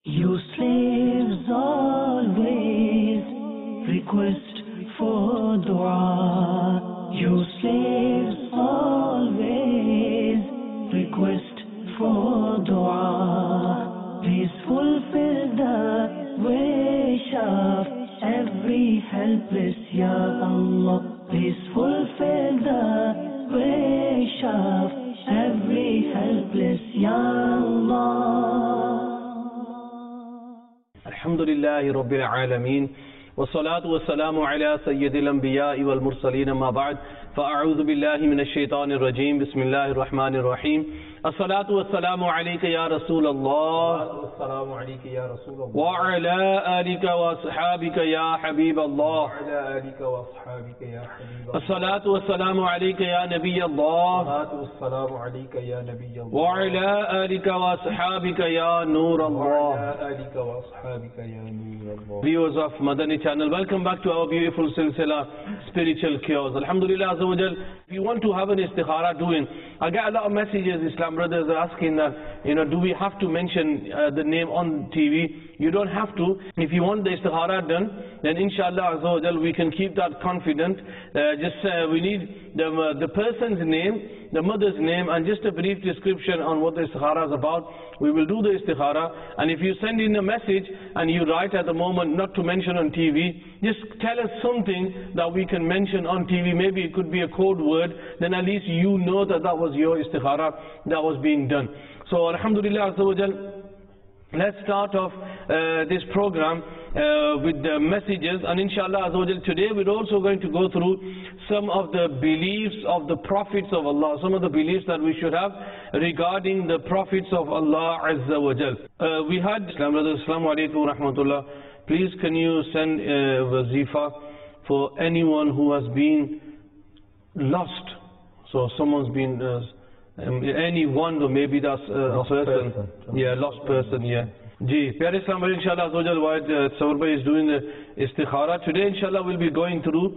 You slaves always request for dua. You slaves always request for dua. Please fulfill the wish of every helpless, Ya Allah. Please fulfill the wish of every helpless, Ya Allah. Alhamdulillahi Rabbil Alameen. والصلاة والسلام على سيد الأنبياء والمرسلين ما بعد فأعوذ بالله من الشيطان الرجيم بسم الله الرحمن الرحيم الصلاة والسلام عليك يا رسول الله والسلام عليك يا رسول الله وعلى آلك وأصحابك يا حبيب الله وعلى آلك وأصحابك يا حبيب الله الصلاة والسلام عليك يا نبي الله الصلاة والسلام عليك يا نبي الله وعلى آلك وأصحابك يا نور الله وعلى آلك وأصحابك يا نور الله. Viewers of Madani channel, welcome back to our beautiful silsila spiritual cures. Alhamdulillah Azza wa Jal. If you want to have an istikhara doing, I get a lot of messages. Islam brothers are asking that, do we have to mention the name on TV? You don't have to. If you want the istikhara done, then inshallah Azza wa Jal, we can keep that confident. We need the person's name, the mother's name, and just a brief description on what the istikhara is about. We will do the istikhara, and if you send in a message and you write at the moment not to mention on TV, just tell us something that we can mention on TV. Maybe it could be a code word, then at least you know that that was your istikhara that was being done. So Alhamdulillah Azza wa Jal, let's start off this program with the messages, and inshallah Azza wa Jal, today we're also going to go through some of the beliefs of the prophets of Allah, some of the beliefs that we should have regarding the prophets of Allah Azza wa Jal. We had Islam brothers, Assalamu alaikum wa rahmatullah. Please can you send wazifa for anyone who has been lost? So someone's been anyone, or maybe that's a person. Yeah, lost person, yeah. Ji, Pyare Islam, inshallah, while Sawar Bhai is doing the istikhara, today inshallah we'll be going through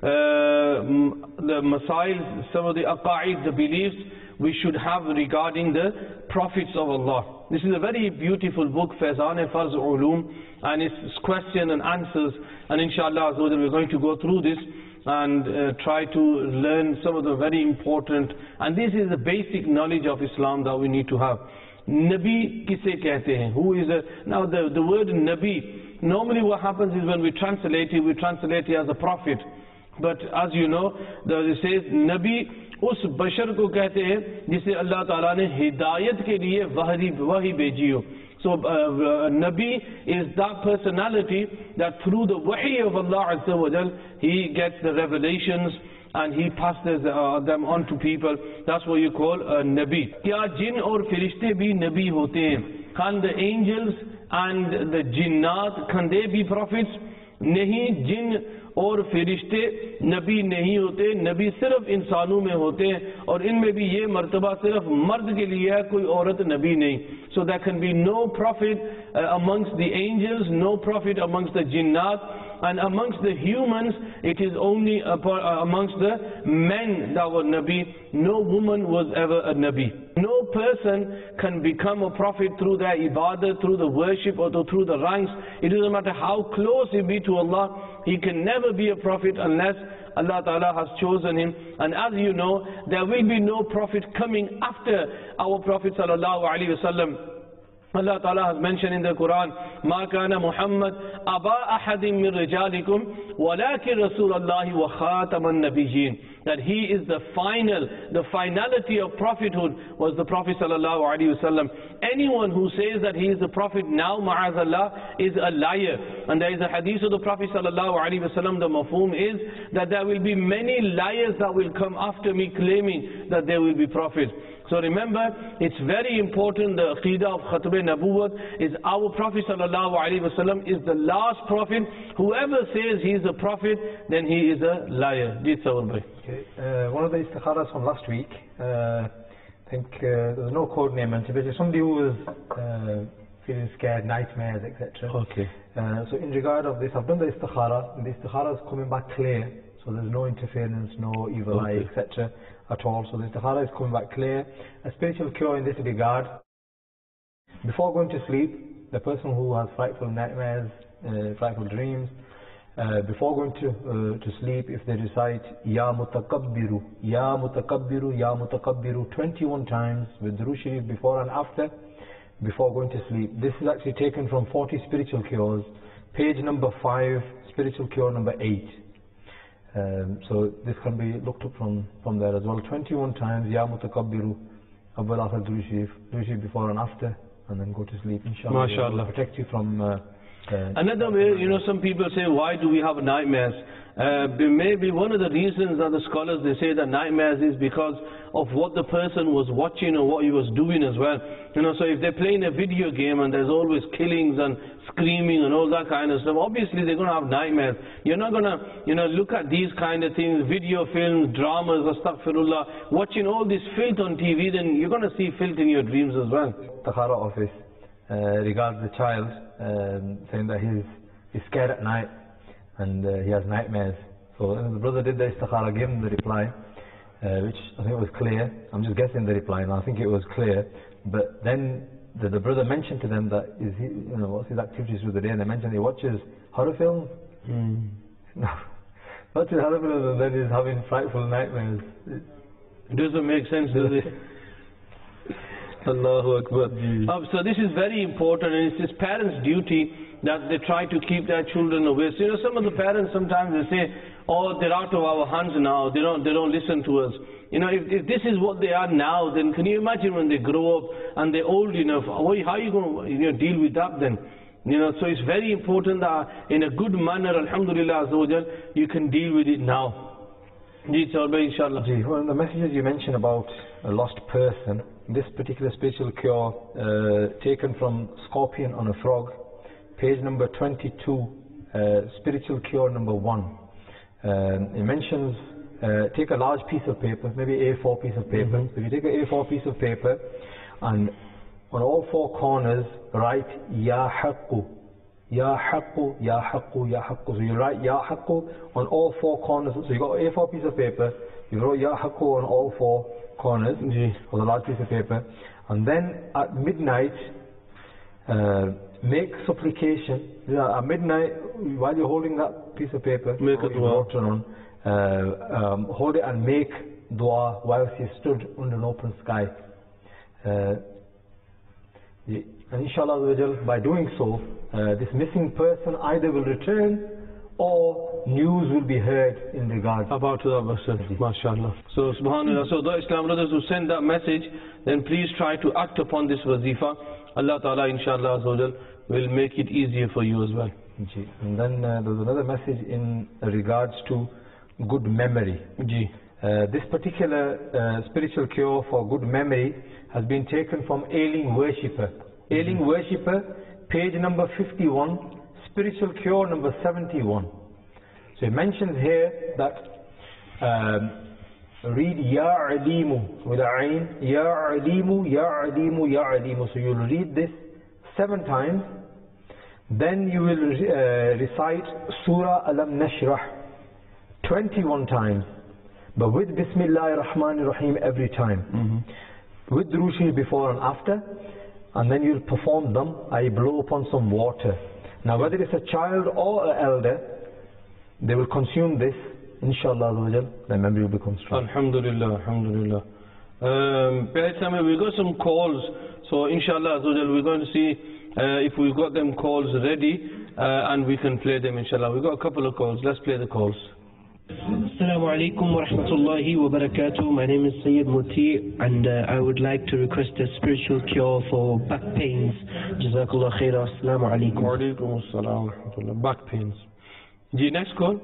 the masail, some of the aqa'id, the beliefs we should have regarding the prophets of Allah. This is a very beautiful book, Faizan Farz Ulum, and it's question and answers, and inshallah we're going to go through this and try to learn some of the very important, and this is the basic knowledge of Islam that we need to have. Nabi kise kehte hain? Who is a, now the word Nabi, normally what happens is when we translate it as a prophet, but as you know, it says Nabi us bashar ko kehte hain jise Allah Ta'ala ne hidayat ke liye wahi bheji ho. So Nabi is that personality that through the wahi of Allah Azza wa Jal, he gets the revelations and he passes them on to people. That's what you call a Nabi. Kya jinn aur firishte bhi Nabi hote hain? Can the angels and the jinnat, can they be prophets? Nahi, jinn और फरिश्ते नबी नहीं होते, नबी सिर्फ इंसानों में होते हैं, और इनमें भी ये मर्तबा सिर्फ मर्द के लिए है, कोई औरत नबी नहीं. So there can be no prophet amongst the angels, no prophet amongst the jinnat, and amongst the humans it is only amongst the men that were nabi. No woman was ever a nabi. No person can become a prophet through their ibadah, through the worship, or through the ranks. It doesn't matter how close he be to Allah, he can never be a prophet unless Allah Ta'ala has chosen him. And as you know, there will be no prophet coming after our Prophet Sallallahu Alaihi Wasallam. Allah Ta'ala has mentioned in the Quran, مَا كَانَ مُحَمَّدْ أَبَا أَحَدٍ مِّن رِجَالِكُمْ وَلَكِنْ رَسُولَ اللَّهِ وَخَاتَمَ النَّبِيِّينَ. That he is the finality of prophethood was the Prophet Sallallahu Alaihi Wasallam. Anyone who says that he is the Prophet now, ma'azallah, is a liar. And there is a hadith of the Prophet Sallallahu Alaihi Wasallam, the mafhum is that there will be many liars that will come after me claiming that they will be prophets. So remember, it's very important, the Aqidah of Khatb Nabuwat is our Prophet Sallallahu Alaihi Wasallam is the last prophet. Whoever says he is a prophet, then he is a liar. Okay. One of the istikharas from last week, I think there was no code name, and basically somebody who was feeling scared, nightmares, etc. Okay. So in regard of this, I've done the istikhara, and the istikhara is coming back clear, so there's no interference, no evil eye, etc. at all. So the istikhara is coming back clear. A spiritual cure in this regard: before going to sleep, the person who has frightful nightmares, frightful dreams, before going to sleep, if they recite Ya Mutakabbiru, Ya Mutakabbiru, Ya Mutakabbiru 21 times with Durood Sharif before and after, before going to sleep. This is actually taken from 40 Spiritual Cures, page number 5, Spiritual Cure number 8. So this can be looked up from there as well. 21 times Ya Mutakabbiru, Awwal Akhir Durood Sharif before and after, and then go to sleep. Inshallah, MashaAllah. will protect you from another way, some people say, why do we have nightmares? Maybe one of the reasons that the scholars, they say that nightmares is because of what the person was watching or what he was doing as well. So if they're playing a video game and there's always killings and screaming and all that kind of stuff, obviously they're going to have nightmares. You're not going to, look at these kind of things, video films, dramas, astaghfirullah, watching all this filth on TV, then you're going to see filth in your dreams as well. Istikhara office regards the child, saying that he's scared at night and he has nightmares. So the brother did the istikhara, gave him the reply, which I think was clear. I'm just guessing the reply now. I think it was clear. But then the brother mentioned to them that what's his activities through the day, and they mentioned he watches horror films. No, watches horror films and then he's having frightful nightmares. It doesn't make sense, does it? Allahu Akbar. So this is very important, and it's his parents' duty that they try to keep their children away. So some of the parents sometimes they say, oh, they're out of our hands now, they don't listen to us. If this is what they are now, then can you imagine when they grow up and they're old enough, how are you going to deal with that then? So it's very important that in a good manner, alhamdulillah azza wa jal, you can deal with it now. Inshallah. One of the messages you mentioned about a lost person, this particular spiritual cure taken from Scorpion on a Frog, page number 22, spiritual cure number 1. It mentions take a large piece of paper, maybe A4 piece of paper. So if you take an A4 piece of paper and on all 4 corners write Ya Haqqu, Ya Haqqu, Ya Haqqu, Ya Haqqu. So you write Ya Haqqu on all 4 corners. So you got an A4 piece of paper, you wrote Ya Haqqu on all 4 corners of the large piece of paper, and then at midnight make supplication. At midnight, while you're holding that piece of paper, make a dua. Hold it and make dua whilst you stood under an open sky. And inshallah, by doing so, this missing person either will return or news will be heard in regards about that person. MashaAllah. So subhanallah. So the Islam brothers who send that message, then please try to act upon this wazifa. Allah Ta'ala inshallah will make it easier for you as well. And then there's another message in regards to good memory. This particular spiritual cure for good memory has been taken from Ailing Worshipper. Ailing Worshipper, page number 51, spiritual cure number 71. So it mentions here that read Ya Alimu with a ayn, Ya Alimu, Ya Alimu, Ya Alimu. So you'll read this 7 times. Then you will recite Surah Alam Nashrah 21 times, but with Bismillah ar-Rahman ar-Rahim every time, with Durood Sharif before and after, and then you'll perform them, I blow upon some water. Now whether it's a child or an elder, they will consume this, inshallah, their memory will become strong. Alhamdulillah, alhamdulillah. We've got some calls, so inshallah we're going to see if we've got them calls ready and we can play them inshallah. We've got a couple of calls, let's play the calls. Assalamu alaikum wa rahmatullahi wa barakatuh. My name is Sayyid Muti, and I would like to request a spiritual cure for back pains. Jazakallah khairah. Assalamu alaikum. Wa alaikum assalam wa rahmatullah. Back pains. Next call.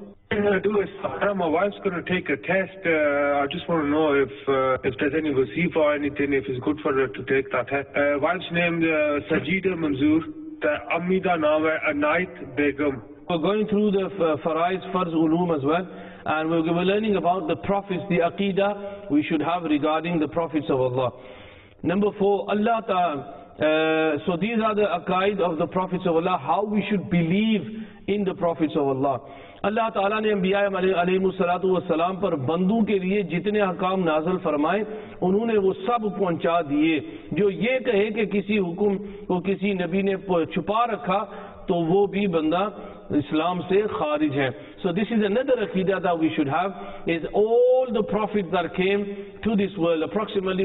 My wife's going to take a test. I just want to know if there's any wazifa or anything, if it's good for her to take that test. Wife's name Sajida Manzoor. The Amida naam hai Anayat Begum. We're going through the Faraiz Farz Ulum as well, and we're learning about the prophets, the Aqidah we should have regarding the prophets of Allah. Number 4, Allah Ta'ala. So these are the Aqaid of the prophets of Allah, how we should believe in the prophets of Allah. अल्लाह ताला ने अंबिया अलैहिमुस्सलातु वस्सलाम पर बंदों के लिए जितने हकाम नाज़िल फरमाए उन्होंने वो सब पहुंचा दिए। जो ये कहे कि किसी हुक्म को किसी नबी ने छुपा रखा तो वो भी बंदा इस्लाम से खारिज है। So this is another aqidah that we should have, is all the prophets that came to this world, approximately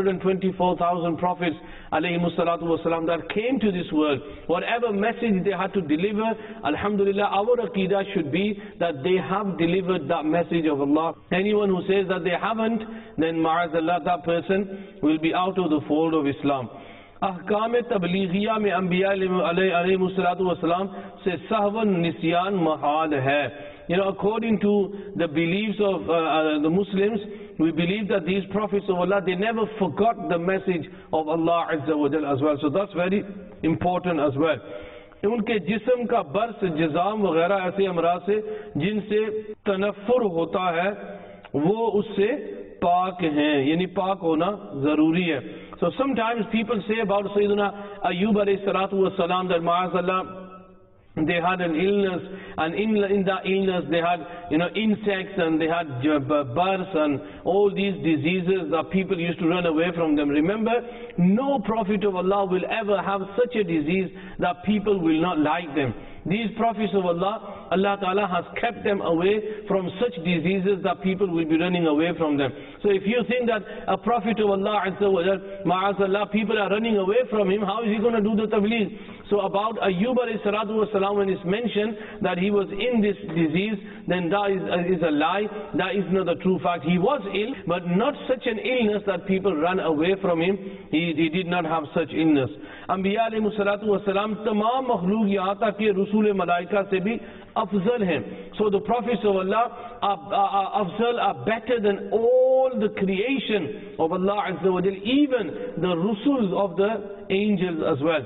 124,000 prophets alayhimus salatu wasalam that came to this world, whatever message they had to deliver, alhamdulillah, our aqidah should be that they have delivered that message of Allah. Anyone who says that they haven't, then ma'azallah, that person will be out of the fold of Islam. अहकाम तबलीगिया में अंबिया अलैहिमुस्सलातु वस्सलाम से सहवन निस्यान महाल है. You know, according to the beliefs of the Muslims, we believe that these prophets of Allah, they never forgot the message of Allah Azza wa Jal as well. So that's very important as well. उनके जिस्म का बर्स जिज़ाम वगैरह ऐसे अमराज से जिनसे तनफ़ुर होता है वो उससे पाक हैं, यानी पाक होना ज़रूरी है. So sometimes people say about Sayyidina Ayyub alayhi salatu was salam that ma'azallah they had an illness, and in that illness they had insects and they had birds and all these diseases that people used to run away from them. Remember, no prophet of Allah will ever have such a disease that people will not like them. These prophets of Allah, Allah Ta'ala has kept them away from such diseases that people will be running away from them. So if you think that a prophet of Allah Azza wa Jal, ma'azallah, people are running away from him, how is he going to do the tabligh? So about Ayyub alayhi salatu wa salam, when it's mentioned that he was in this disease, then that is a lie. That is not the true fact. He was ill, but not such an illness that people run away from him. He did not have such illness. Anbiya alayhi salatu wa salam tamam makhluk yahan tak ki Rasul Malaika se bhi afzal hain. So the prophets of Allah are afzal, are better than all the creation of Allah Azza wa Jal, even the Rusuls of the angels as well.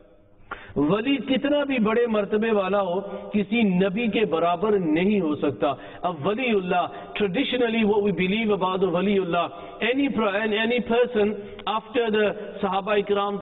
वली कितना भी बड़े मर्तबे वाला हो किसी नबी के बराबर नहीं हो सकता. अब Waliullah, traditionally what we believe about the waliullah, any person after the Sahaba Ikram,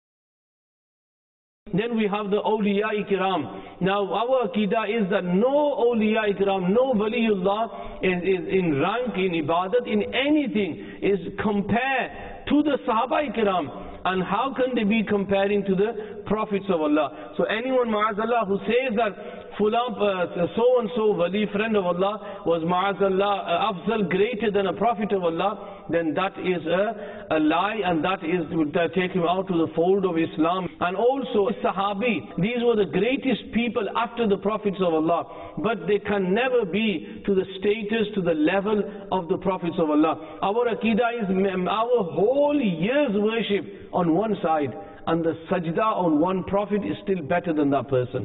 then we have the awliya Ikram. Now our aqidah is that no awliya Ikram, no waliullah is in rank, in ibadat, in anything is compared to the Sahaba Ikram. And how can they be comparing to the prophets of Allah? So anyone, ma'azallah, who says that fulan so-and-so wali, friend of Allah, was ma'azallah afzal, greater than a prophet of Allah, then that is a lie, and that would take him out to the fold of Islam. And also Sahabi, these were the greatest people after the prophets of Allah, but they can never be to the status, to the level of the prophets of Allah. Our aqidah is our whole year's worship on one side, and the sajda on one prophet is still better than that person.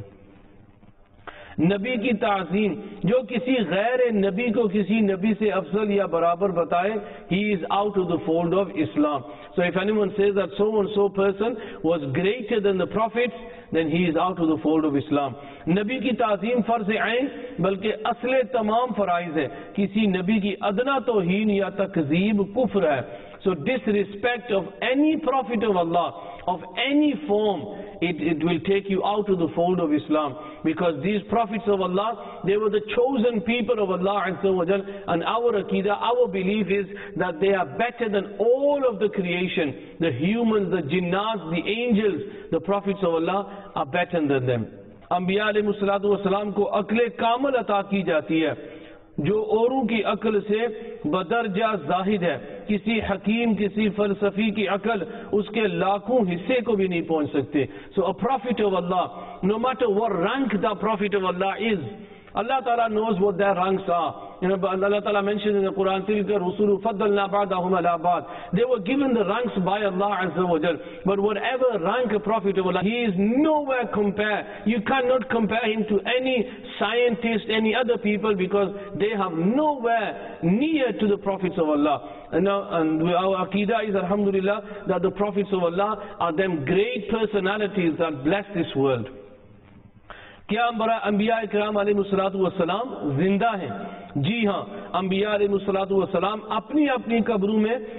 नबी की ताज़ीम, जो किसी गैर नबी को किसी नबी से अफजल या बराबर बताए, he is out of the fold of Islam. So if anyone says that so and so person was greater than the prophets, then he is out of the fold of Islam. नबी की ताज़ीम फ़र्ज़ ऐन बल्कि असले तमाम फ़राइज़ है. किसी नबी की अदना तौहीन या तकज़ीब कुफ्र है. So disrespect of any prophet of Allah, of any form, it will take you out of the fold of Islam. Because these prophets of Allah, they were the chosen people of Allah Azza wa Jal, and our aqidah, our belief is that they are better than all of the creation. The humans, the jinnat, the angels, the prophets of Allah are better than them. Anbiya alayhi salatu wa salam ko aql kamil ata ki jati hai, जो औरों की अक्ल से बदरजा जाहिद है. किसी हकीम, किसी फलसफी की अक्ल उसके लाखों हिस्से को भी नहीं पहुंच सकते. So a prophet of Allah, no matter what rank the prophet of Allah is, Allah Ta'ala knows what their ranks are. Allah Ta'ala mentioned in the Quran, تِلْكَ الرُّسُلُ فَضَّلْنَا بَعْضَهُمْ عَلَى بَعْضٍ. They were given the ranks by Allah Azza wa Jal. But whatever rank a prophet of Allah, he is nowhere compared. You cannot compare him to any scientist, any other people, because they have nowhere near to the prophets of Allah. And our aqidah is, alhamdulillah, that the prophets of Allah are them great personalities that bless this world. क्या अंबिया इकराम अलैहिमुस्सलातु वस्सलाम जिंदा हैं? जी हाँ, अंबिया अलैहिमुस्सलातु वस्सलाम अपनी अपनी कब्रों में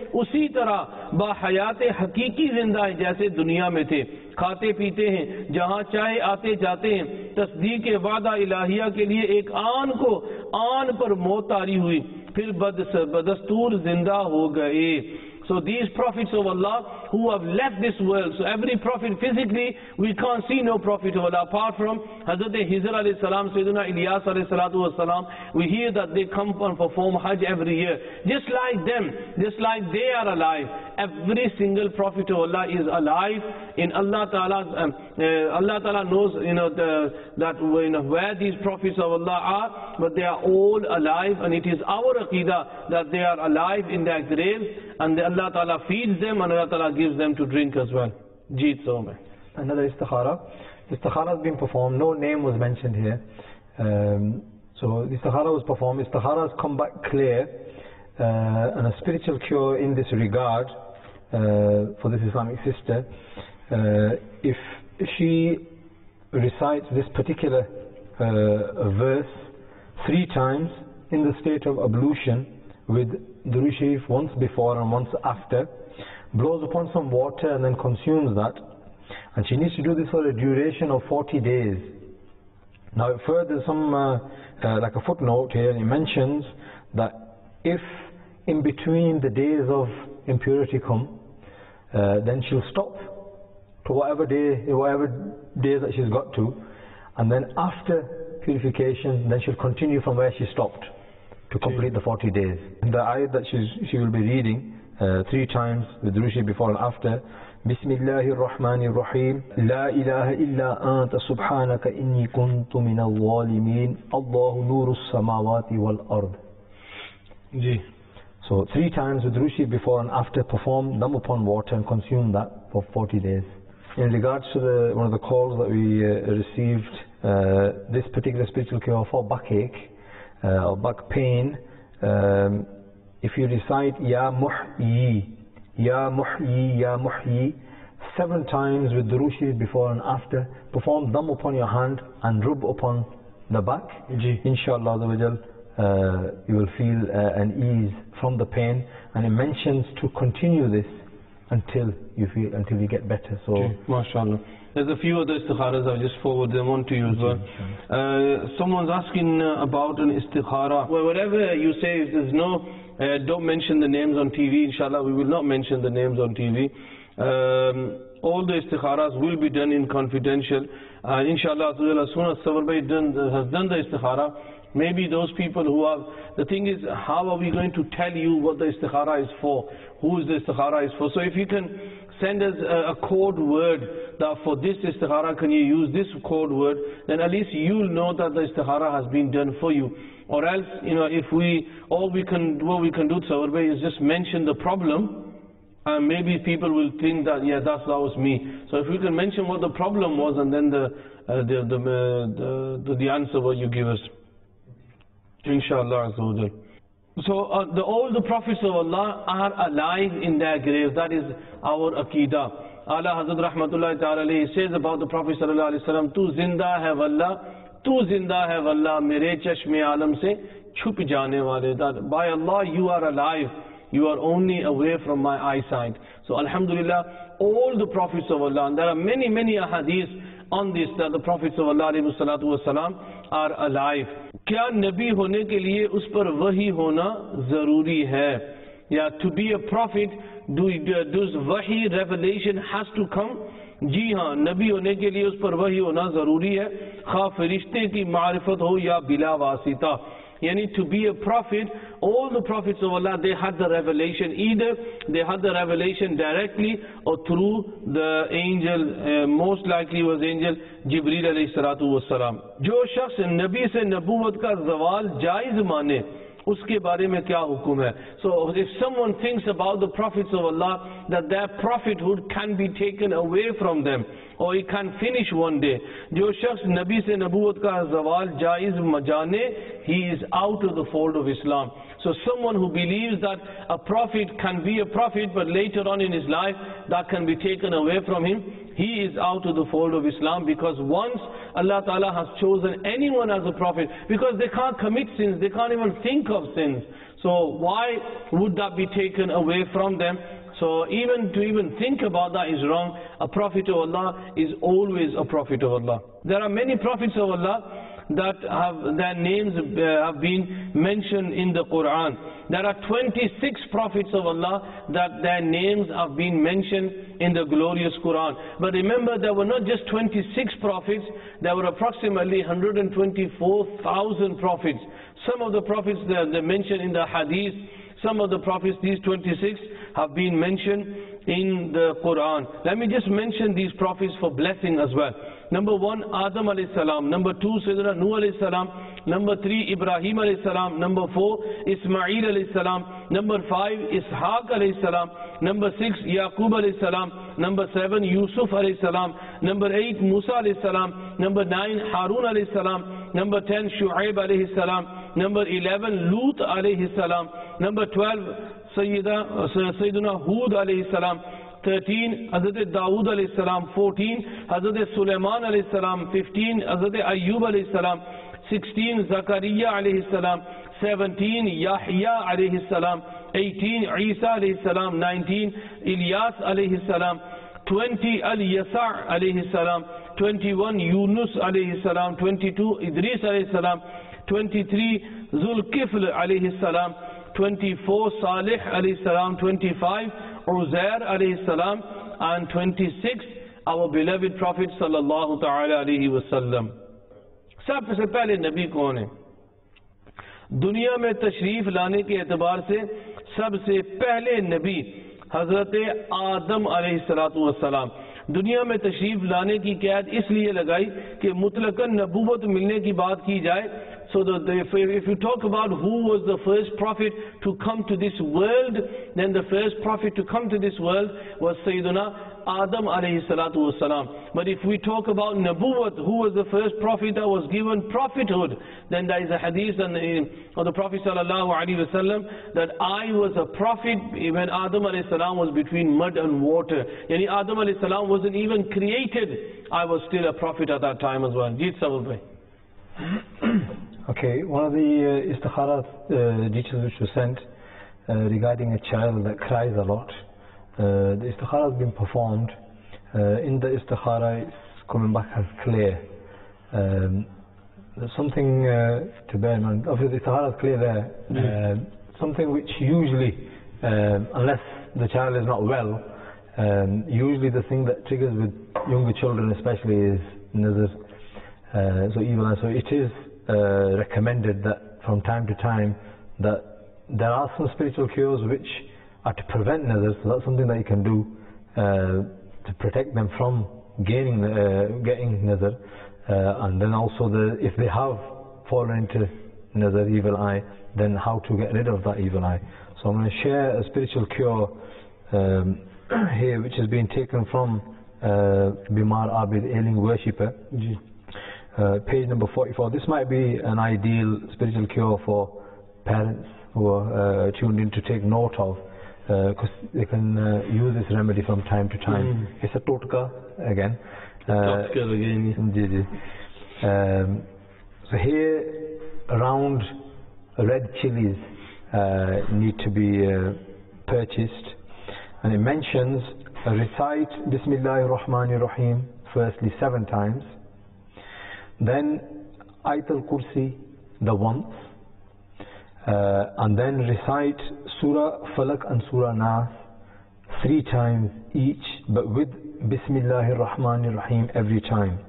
उसी तरह बाहयात हकीकी जिंदा है जैसे दुनिया में थे, खाते पीते हैं, जहाँ चाहे आते जाते हैं। तस्दीक वादा इलाहिया के लिए एक आन को आन पर मौत तारी हुई, फिर बदस्तूर जिंदा हो गए। So these prophets of Allah who have left this world, so every prophet physically, we can't see no prophet of Allah apart from Hazrat Hizr alayhi salam, Sayyidina Ilyas alayhi salatu was salam. We hear that they come and perform Hajj every year. Just like them, just like they are alive, every single prophet of Allah is alive in Allah Ta'ala's, Allah Ta'ala knows, where these prophets of Allah are, but they are all alive, and it is our aqidah that they are alive in their graves, and Allah Ta'ala feeds them and Allah Ta'ala gives them to drink as well. Jeet so mein. Another istikhara. Istikhara has been performed, no name was mentioned here. So istikhara was performed, istikhara has come back clear, and a spiritual cure in this regard for this Islamic sister. If she recites this particular verse 3 times in the state of ablution with Durood Sharif once before and once after, blows upon some water and then consumes that, and she needs to do this for a duration of 40 days. Now further some like a footnote here, it mentions that if in between the days of impurity come, then she'll stop to whatever day that she's got to, and then after purification then she'll continue from where she stopped to complete the 40 days. The ayat that she will be reading 3 times with Durood Sharif before and after: Bismillahir Rahmanir Rahim, La ilaha illa anta subhanaka inni kuntu minal zalimin, Allahu nurus samawati wal ard. So 3 times with Durood Sharif before and after, perform them upon water and consume that for 40 days. In regards to one of the calls that we received, this particular spiritual cure for backache or back pain, if you recite Ya Muhyi, Ya Muhyi, Ya Muhyi 7 times with Durood Sharif before and after, perform them upon your hand and rub upon the back, inshallah you will feel an ease from the pain. And it mentions to continue this until you get better. So mashallah, there's a few other istikharas, I'll just forward them on to you as well. Someone's asking about an istikhara. Well, whatever you say, if there's no, don't mention the names on TV, inshallah we will not mention the names on TV. All the istikharas will be done in confidential. Inshallah, as soon as Sawar Bhai has done the istikhara, maybe those people who have, the thing is, how are we going to tell you what the istikhara is for, who the istikhara is for? So if you can send us a code word that for this istikhara can you use this code word, then at least you'll know that the istikhara has been done for you. Or else, if what we can do Sawar Bhai is just mention the problem, and maybe people will think that, yeah, that was me. So if we can mention what the problem was, and then the answer what you give us, inshallah. So all the prophets of Allah are alive in their graves. That is our aqidah. Allah Hazrat Rahmatullahi Ta'ala alayhi says about the Prophet Sallallahu Alaihi Wasallam, Tu zinda hai wallah, Tu zinda hai wallah, mere chashme alam se chup jaane wale. That by Allah you are alive, you are only away from my eyesight. So alhamdulillah, all the prophets of Allah, and there are many ahadith on this, that the prophets of Allah alayhi salatu wasalam are alive. क्या नबी होने के लिए उस पर वही होना जरूरी है, या to be a prophet does वही revelation has to come? जी हाँ, नबी होने के लिए उस पर वही होना जरूरी है, खा फरिश्ते की मारिफत हो या बिला वासिता. Yani to be a prophet, all the prophets of Allah, they had the revelation. Either they had the revelation directly or through the angel, most likely was angel Jibreel alayhi salatu wassalam. Jo shakhs nabi se nabuwat ka zawal jaiz mane, uske bare mein kya hukum hai? So if someone thinks about the prophets of Allah, that their prophethood can be taken away from them, or it can finish one day. Jo shakhs nabi se nabuwat ka zawal jaiz majane, he is out of the fold of Islam. So someone who believes that a prophet can be a prophet, but later on in his life that can be taken away from him, he is out of the fold of Islam, because once Allah Ta'ala has chosen anyone as a prophet, because they can't commit sins, they can't even think of sins. So why would that be taken away from them? So even to think about that is wrong. A prophet of Allah is always a prophet of Allah. There are many prophets of Allah that their names have been mentioned in the Quran. There are 26 prophets of Allah that their names have been mentioned in the glorious Quran. But remember, there were not just 26 prophets, there were approximately 124,000 prophets. Some of the prophets they mentioned in the hadith, some of the prophets, these 26, have been mentioned in the Quran. Let me just mention these prophets for blessing as well. Number 1, Adam alayhi salam. Number 2, Sayyidina Nuh alayhi salam. Number 3, Ibrahim alayhi salam. Number 4, Ismail alayhi salam. Number 5, Ishaq alayhi salam. Number 6, Yaqub alayhi salam. Number 7, Yusuf alayhi salam. Number 8, Musa alayhi salam. Number 9, Harun alayhi salam. Number 10, Shu'aib alayhi salam. Number 11, Lut alayhi salam. Number 12, Sayyidina Hud alayhi salam. 13, Hazrat Dawood alayhi salam. 14, Hazrat Sulaiman alayhi salam. 15, Hazrat Ayyub alayhi salam. 16, Zakaria alayhi salam. 17, Yahya alayhi salam. 18, Isa alayhi salam. 19, Ilyas alayhi salam. 20, Al-Yasa' alayhi salam. 21, Yunus alayhi salam. 22, Idris alayhi salam. 23, Zulkifl alayhi salam. 24, Salih alayhi salam. 25, Uzair alayhi salam. And 26, our beloved Prophet sallallahu ta'ala alayhi wa sallam. सबसे पहले नबी कौन है? दुनिया में तशरीफ लाने के एतबार से सबसे पहले नबी हजरत आदम अलैहिस्सलातु वस्सलाम। दुनिया में तशरीफ लाने की कैद इसलिए लगाई कि मुतलकन नबूवत मिलने की बात की जाए. So if you talk about who was the first prophet to come to this world, then the first prophet to come to this world was Sayyiduna Adam alayhi salatu wasalam. But if we talk about Nabuwat, who was the first prophet that was given prophethood, then there is a hadith of the Prophet sallallahu alaihi wasallam that I was a prophet when Adam alayhi salam was between mud and water. Yani Adam alayhi salam wasn't even created. I was still a prophet at that time as well. Jeet Sabal bhai. Okay, one of the istikharat details which was sent regarding a child that cries a lot. The istikhara has been performed. In the istikhara, it's coming back as clear. There's something to bear in mind. Obviously, the istikhara is clear there. Something which usually, unless the child is not well, usually the thing that triggers with younger children especially is nazar. So it is recommended that from time to time that there are some spiritual cures which are to prevent nazar. So that's something that you can do to protect them from getting nazar. And then also if they have fallen into nazar, evil eye, then how to get rid of that evil eye. So I'm going to share a spiritual cure here which has been taken from Bimar Abid, ailing worshipper. Page number 44. This might be an ideal spiritual cure for parents who are tuned in to take note of, because they can use this remedy from time to time. It's a totka again. So here around red chilies need to be purchased, and it mentions recite Bismillahir Rahmanir Rahim firstly 7 times, then Ayatul Kursi the once, and then recite Surah Falak and Surah Nas 3 times each, but with Bismillahir Rahmanir Rahim every time.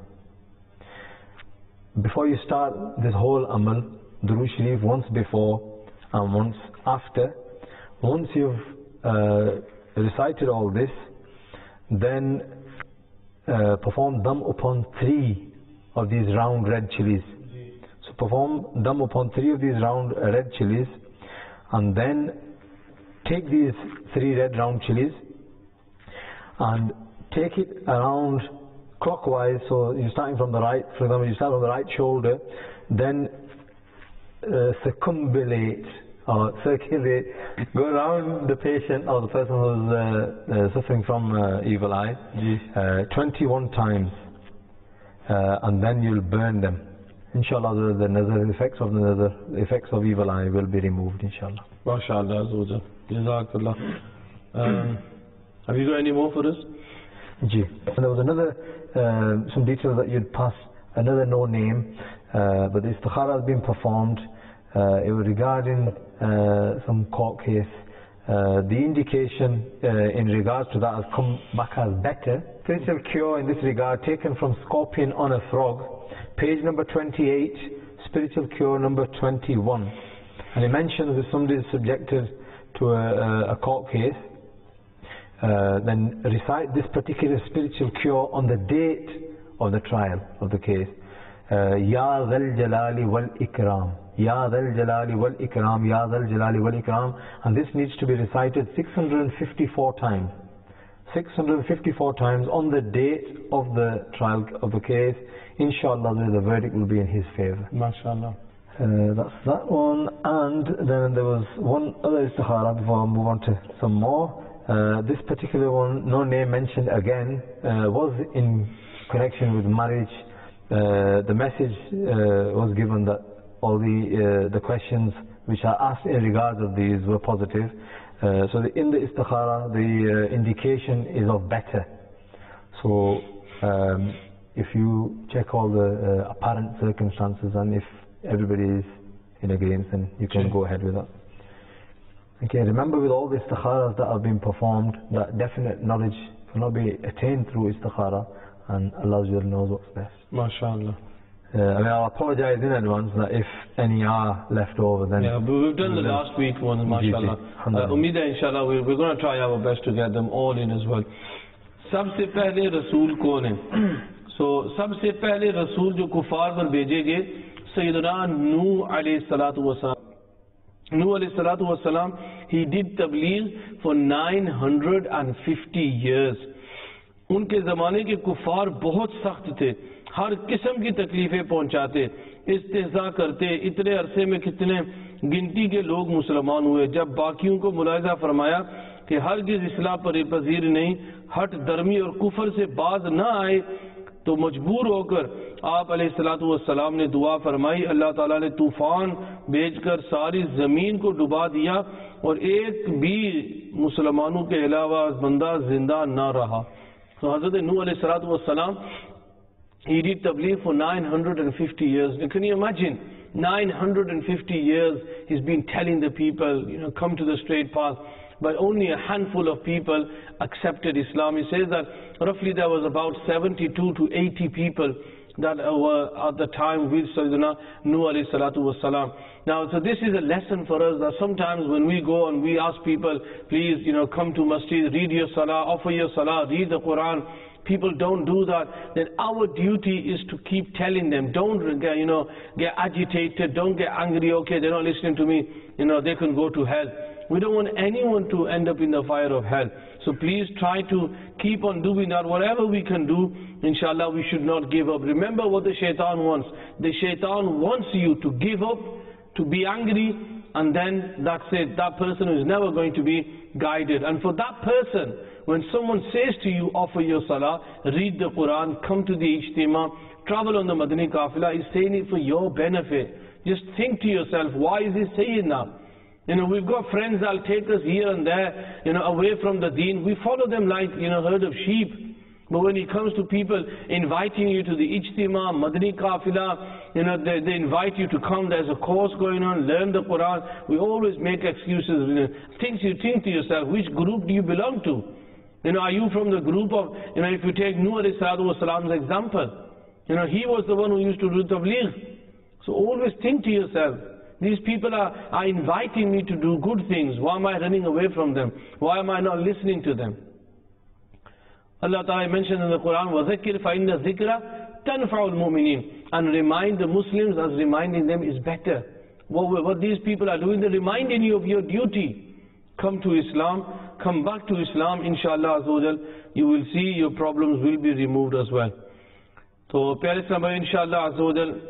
Before you start this whole amal, Durood Sharif once before and once after. Once you've recited all this, then perform dam upon 3 of these round red chilies. So perform dam upon 3 of these round red chilies, and then take these 3 red round chilies and take it around clockwise. So you're starting from the right, for example, you start on the right shoulder, then circumambulate or circulate, go around the patient or the person who's suffering from evil eye 21 times, and then you'll burn them. Inshallah, the nazar effects of evil eye will be removed, inshallah. MashaAllah Azza Jazakallah. Have you got any more for us? Ji. And there was another, some details that you'd pass, another no name, but the istikhara has been performed. It was regarding some court case. The indication in regards to that has come back as better. Spiritual cure in this regard taken from Scorpion on a Frog, page number 28, spiritual cure number 21. And it mentions if somebody is subjected to a court case, then recite this particular spiritual cure on the date of the trial of the case. Ya Dhal Jalali wal Ikram. Ya Dhal Jalali wal Ikram. Ya Dhal Jalali wal Ikram. And this needs to be recited 654 times. 654 times on the date of the trial of the case. Inshallah, the verdict will be in his favor. MashaAllah. That's that one. And then there was one other istikhara before I move on to some more. This particular one, no name mentioned again, was in connection with marriage. The message was given that all the questions which are asked in regards of these were positive. So in the istikhara, the indication is of better. So if you check all the apparent circumstances and if everybody is in agreement, then you can go ahead with that. Okay, remember with all the istikharas that have been performed, that definite knowledge cannot be attained through istikhara, and Allah knows what's best. MashaAllah. I'll apologize in advance that if any are left over, then... Yeah, but we've done the last week one, MashaAllah. Umeeda, inshallah, we're going to try our best to get them all in as well. सबसे पहले रसूल कौन है? So सबसे पहले रसूल जो कुफार पर भेजे गए सैयदना नूह अलैहिस्सलातु वस्सलाम. Nuh alayhi wasalam, he did tabligh for 950 years. उनके ज़माने के कुफार बहुत सख्त थे, हर किस्म की तकलीफें पहुंचाते, इस्तेज़ा करते. इतने अरसे में कितने गिनती के लोग मुसलमान हुए. जब बाकियों को मुलाहिज़ा फरमाया कि हरगिज़ इस्लाम पर पजीर नहीं, हट दर्मी और कुफर से बाज न आए, तो मजबूर होकर आप अलैहिस्सलाम ने दुआ फरमाई. अल्लाह ताला ने तूफान भेजकर सारी ज़मीन को डुबा दिया और एक भी मुसलमानों के अलावा बंदा जिंदा न रहा. तो हज़रत नूह अलैहिस्सलाम, he did tabligh for 950 years. Can you imagine? 950 years he's been telling the people, come to the straight path. But only a handful of people accepted Islam. He says that roughly there was about 72 to 80 people that were at the time with Sayyidina Nuh alayhi salatu wassalam. Now, so this is a lesson for us that sometimes when we go and we ask people, please, come to masjid, read your salah, offer your salah, read the Quran. People don't do that. Then our duty is to keep telling them, don't get agitated, don't get angry. Okay, they're not listening to me. They can go to hell. We don't want anyone to end up in the fire of hell. So please try to keep on doing that. Whatever we can do, inshallah, we should not give up. Remember what the shaitan wants. The shaitan wants you to give up, to be angry, and then that's it. That person is never going to be guided. And for that person, when someone says to you, offer your salah, read the Quran, come to the ijtima, travel on the Madani Qafila, he's saying it for your benefit. Just think to yourself, why is he saying that? We've got friends that'll take us here and there, away from the deen. We follow them like, herd of sheep. But when it comes to people inviting you to the ijtima, Madani Qafila, they invite you to come, there's a course going on, learn the Quran. We always make excuses. You think to yourself, which group do you belong to? Are you from the group of, if you take Nuh alayhi wasalam's example, he was the one who used to do tabligh. So always think to yourself, these people are inviting me to do good things. Why am I running away from them? Why am I not listening to them? Allah Ta'ala mentioned in the Quran, وَذَكِّرْ فَإِنَّ الذِّكْرَ تَنْفَعُ الْمُؤْمِنِينَ. And remind the Muslims as reminding them is better. What these people are doing, they're reminding you of your duty. Come to Islam, come back to Islam, inshallah Azawajal, you will see your problems will be removed as well. So, Pyare Islam, inshallah Azawajal,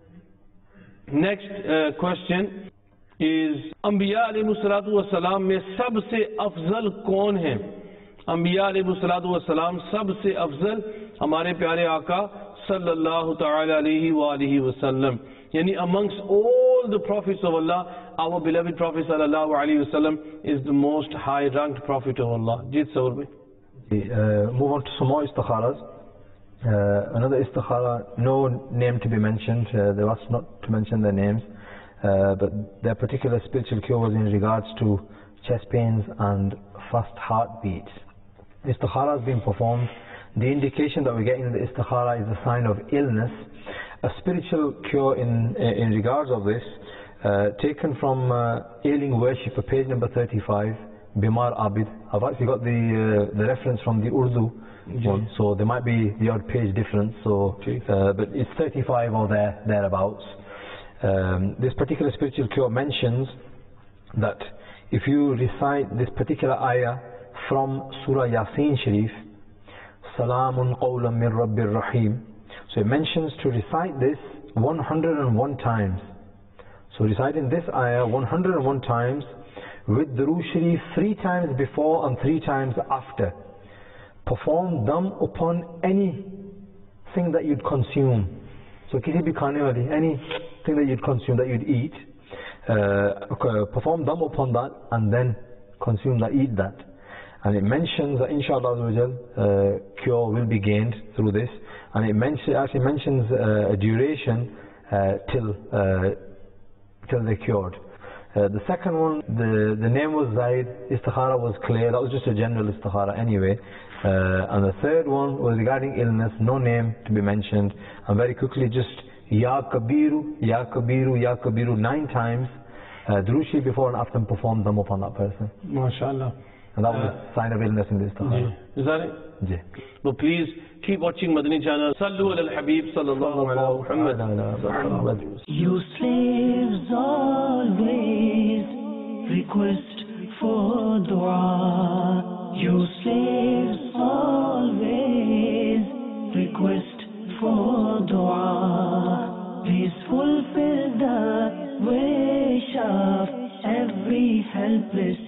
next question is Anbiya alayhi salatu wasalam mein sabse afzal kaun hai? Anbiya alayhi salatu wasalam sabse afzal hamare pyare Aqa sallallahu ta'ala alayhi wa alihi wasallam. Yani amongst all all the prophets of Allah, our beloved Prophet sallallahu alaihi wasallam is the most high ranked Prophet of Allah. Jit Sawar bhai. Move on to some more istikharas. Another istikhara, no name to be mentioned, they asked not to mention their names, but their particular spiritual cure was in regards to chest pains and fast heartbeats. Istikhara has been performed. The indication that we're getting in the istikhara is a sign of illness. A spiritual cure in regards of this, taken from Ailing Worshipper, page number 35, Bimar Abid. I've actually got the reference from the Urdu one, so there might be the odd page difference. So, but it's 35 or thereabouts. This particular spiritual cure mentions that if you recite this particular ayah from Surah Yasin Sharif, Salamun Qawlan min Rabbir Rahim. So it mentions to recite this 101 times. So reciting this ayah 101 times with Durood Sharif 3 times before and 3 times after. Perform them upon anything that you'd consume. So kisi bhi khane wali, anything that you'd consume, that you'd eat. Perform them upon that and then consume that, eat that. And it mentions that inshallah cure will be gained through this, and it actually mentions a duration till they're cured. The second one, the name was Zaid, istikhara was clear, that was just a general istikhara anyway. And the third one was regarding illness, no name to be mentioned, and very quickly just Ya Kabiru, Ya Kabiru, Ya Kabiru 9 times, Durood Sharif before and after, and perform them upon that person. MashaAllah. And that was a sign of illness in this istikhara. Is that it? Yeah. So please keep watching Madani channel. Sallu ala al-Habib sallallahu ala Muhammad. You slaves always request for dua. You slaves always request for dua. Please fulfill the wish of every helpless